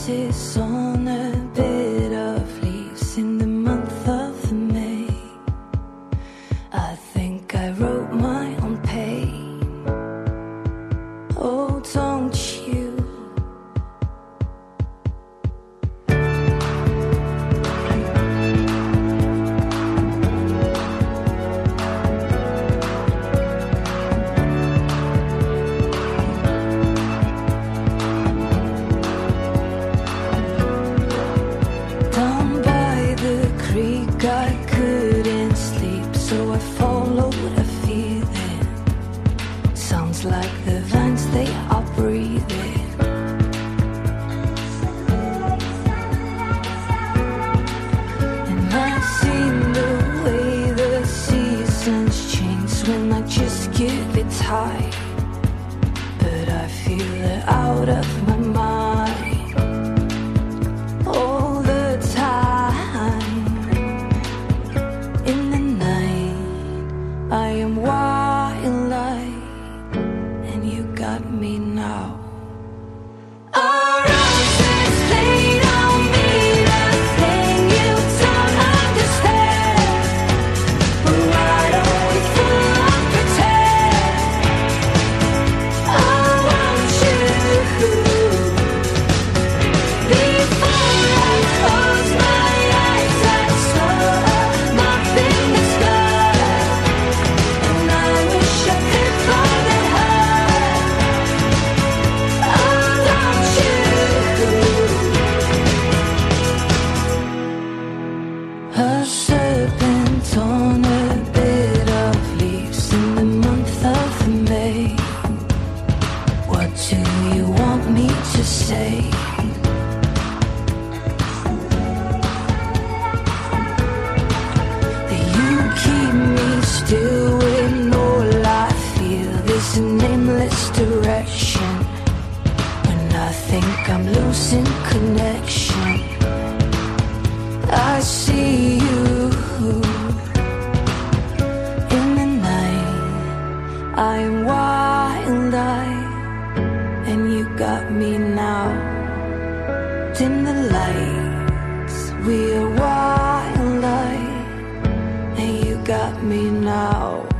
roses on a bed of leaves in the month of May. I think I wrote my own pain. Oh, don't you? I couldn't sleep, so I followed a feeling. Sounds like the vines, they are breathing. And I've seen the way the seasons change when I just give it time. But I feel it out of my mind all the time. I am wildlife, and you got me now. Our roses play on me, the thing you don't understand. Why don't we fool and pretend? I want you before I close my eyes. I saw a mark in the sky. A serpent on a bed of leaves in the month of May. What do you want me to say? That you keep me still when all I feel is a nameless direction. When I think I'm losing connection, I see you in the night. I am wildlife, and you got me now. Dim the lights, we are wildlife, and you got me now.